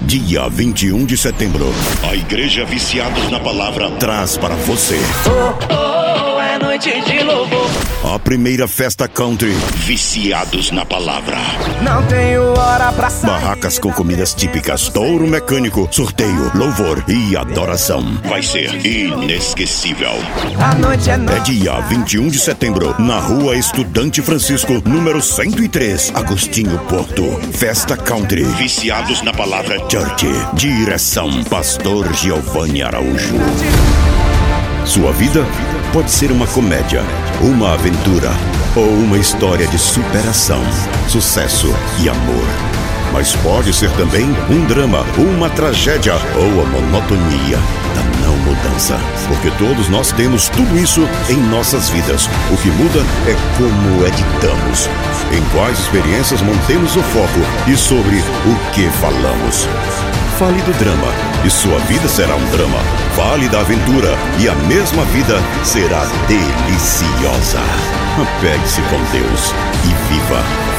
dia 21 de setembro, a Igreja Viciados na Palavra traz para você é noite de louvor. a primeira festa country Viciados na Palavra. Não tenho hora pra sair. Barracas com comidas típicas, touro mecânico, sorteio, louvor e adoração. Vai ser inesquecível. A noite é É dia 21 de setembro, na Rua Estudante Francisco, número 103, Agostinho Porto. Festa Country Viciados na Palavra Church. Direção Pastor Giovanni Araújo. Sua vida pode ser uma comédia, uma aventura ou uma história de superação, sucesso e amor. Mas pode ser também um drama, uma tragédia ou a monotonia da não mudança. Porque todos nós temos tudo isso em nossas vidas. O que muda é como editamos, em quais experiências mantemos o foco e sobre o que falamos. Fale do drama e sua vida será um drama. Fale da aventura e a mesma vida será deliciosa. Apegue-se com Deus e viva